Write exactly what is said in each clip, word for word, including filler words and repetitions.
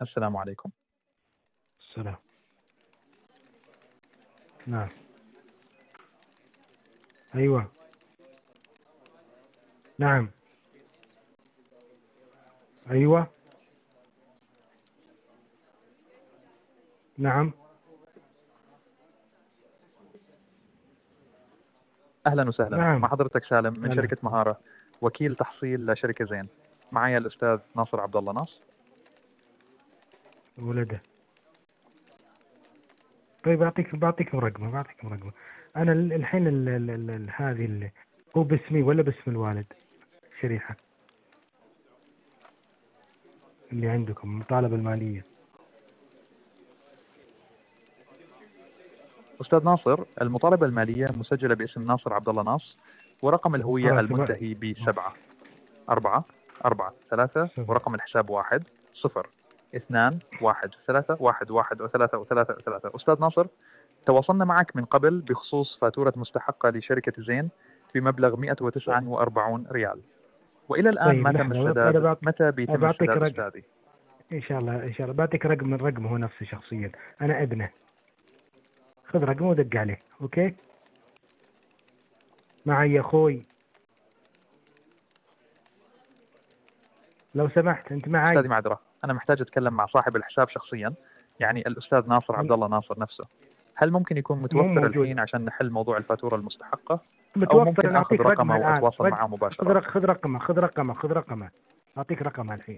السلام عليكم. السلام. نعم. أيوة. نعم. أيوة. نعم. أهلا وسهلا، نعم. مع حضرتك سالم من هلا. شركة مهارة، وكيل تحصيل لشركة زين. معايا الأستاذ ناصر عبد الله ناصر. ولده. طيب بعطيك بعطيكم رقمه بعطيكم رقمه. أنا ال- الحين ال- ال- ال- ال- هذه ال- هو باسمي ولا باسم الوالد؟ شريحة اللي عندكم المطالبة المالية. أستاذ ناصر، المطالبة المالية مسجلة باسم ناصر عبد الله ناصر، ورقم الهوية خلاص بقى. المنتهي بسبعة أربعة أربعة ثلاثة، صفر. ورقم الحساب واحد صفر اثنان واحد ثلاثة واحد واحد وثلاثة وثلاثة وثلاثة. أستاذ ناصر، تواصلنا معك من قبل بخصوص فاتورة مستحقة لشركة زين بمبلغ مئة وتسعة وأربعين ريال، وإلى الآن طيب ما تم لحظة، أنا السداد. بعطي متى بيتم بعطيك السداد رقم. أستاذي؟ إن شاء الله إن شاء الله بعطيك رقم من رقمه هو نفسه شخصيا. أنا ابنه. خذ رقمه ودق عليه. أوكي. معي أخوي لو سمحت أنت أستاذي معي. معذرة، أنا محتاج أتكلم مع صاحب الحساب شخصيا، يعني الأستاذ ناصر عبد الله ناصر نفسه. هل ممكن يكون مو متوفر موجود. الحين عشان نحل موضوع الفاتورة المستحقة، أو متوفر. ممكن انا أخذ اعطيك رقمه رقمه الان. وأتواصل رق... معه خذ مباشرة؟ رق... خذ رقمه خذ رقمه خذ رقمه. اعطيك رقمه الحين.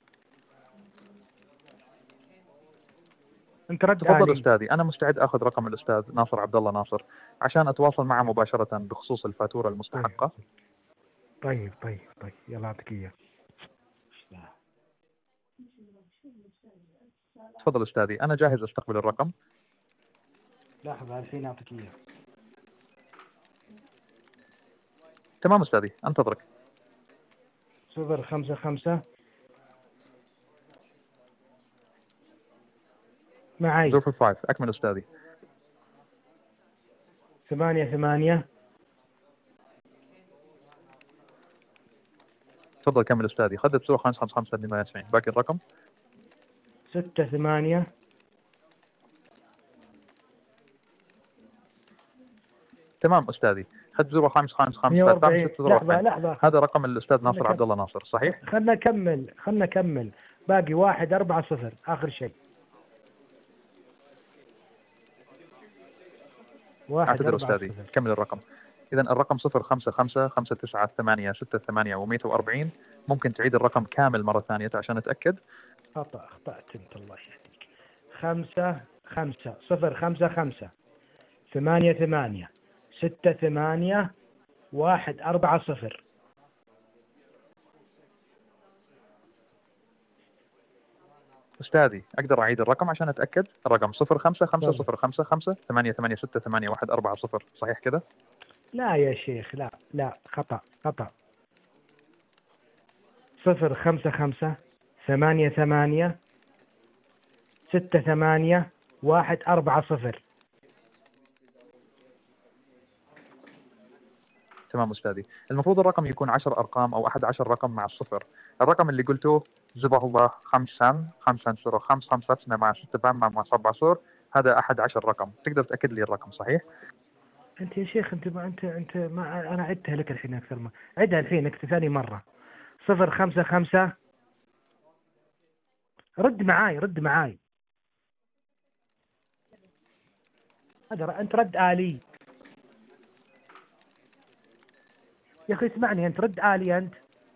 انت رد تفضل آلي. أستاذي، أنا مستعد أخذ رقم الأستاذ ناصر عبد الله ناصر عشان أتواصل معه مباشرة بخصوص الفاتورة طيب المستحقة. طيب طيب طيب يلا اعطيك اياه. تفضل أستاذي، أنا جاهز أستقبل الرقم. لحظة الحين اعطيك اياه. تمام أستاذي، أنتظرك. صفر خمسة خمسة معي. صفر خمسة أكمل أستاذي. ثمانية ثمانية تفضل كمل أستاذي، خذ صفر خمسة خمسة خمسة ثمانية تسعين. باقي الرقم. ستة ثمانية تمام أستاذي، خذ صفر خمسة خمسة مية خمسة سبعة وأربعين. ستة صفر لحظة واحد. لحظة خل... هذا رقم الأستاذ خلنا ناصر عبد كم... الله ناصر صحيح؟ خلنا نكمل خلنا نكمل. باقي واحد أربعة صفر آخر شيء. واحد أعتذر أربعة أستاذي، صفر. كمل الرقم. إذا الرقم صفر خمسة خمسة خمسة تسعة ثمانية ستة ثمانية ومئة وأربعين. ممكن تعيد الرقم كامل مرة ثانية عشان أتأكد؟ خطأ أخطأت أنت الله يهديك. خمسة خمسة صفر خمسة خمسة ثمانية ثمانية ستة ثمانية واحد أربعة صفر. أستاذي أقدر أعيد الرقم عشان أتأكد؟ الرقم صفر خمسة خمسة تفضل. صفر خمسة خمسة ثمانية ثمانية ستة ثمانية واحد أربعة صفر صحيح كده؟ لا يا شيخ لا لا خطأ خطأ. صفر خمسة خمسة ثمانية ثمانية ستة ثمانية واحد أربعة صفر. تمام أستاذي، المفروض الرقم يكون عشر أرقام أو أحد عشر رقم مع الصفر. الرقم اللي قلته زبه الله خمسة خمسة صفر خمسة خمسة مع ستة مع سبعة صفر، هذا أحد عشر رقم. تقدر تأكد لي الرقم صحيح؟ أنت يا شيخ أنت ما أنت أنت ما أنا عدتها لك الحين أكثر ما عدها الحين أنت ثاني مرة. صفر خمسة خمسة. رد معاي رد معاي. هذا أنت رد آلي يا أخي اسمعني أنت رد آلي أنت.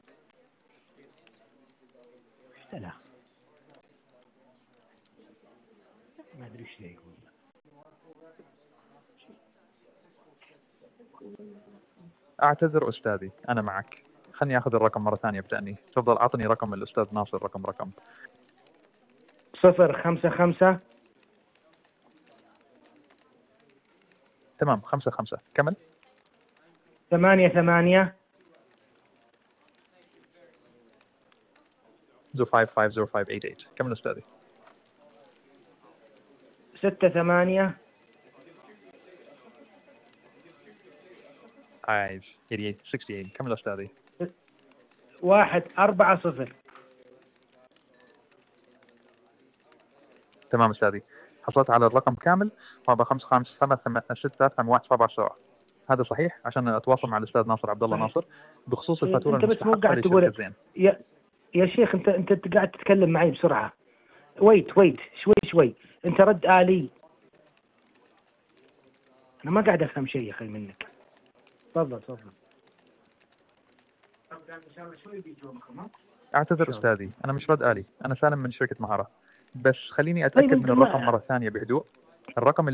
لا ما أدري إيش يقول. أعتذر أستاذي، أنا معك. خلني أخذ الرقم مرة ثانية بتأني. تفضل أعطني رقم الأستاذ ناصر. رقم رقم صفر خمسة خمسة تمام خمسة خمسة كمل. ثمانية ثمانية صفر خمسة خمسة صفر خمسة ثمانية ثمانية. كمل أستاذي. ستة ثمانية خمسة ثمانية ستة ثمانية. كمل أستاذي. واحد أربعة صفر. تمام أستاذي، حصلت على الرقم كامل هذا خمسة خمسة سبعة ثمانية ستة ثمانية واحد سبعة سبعة. هذا صحيح عشان أتواصل مع الأستاذ ناصر عبد الله صحيح. ناصر بخصوص إيه، الفاتورة انت بس مو المستحقة قاعد لشركة تقول زين. يا يا شيخ، انت انت قاعد تتكلم معي بسرعه. ويت ويت شوي شوي، انت رد آلي. انا ما قاعد افهم شيء يا اخي منك. تفضل تفضل. أعتذر أستاذي، أنا مش رد آلي، أنا سالم من شركة مهارة. بس خليني طيب أتأكد انت من الرقم ما مرة ثانية بهدوء. الرقم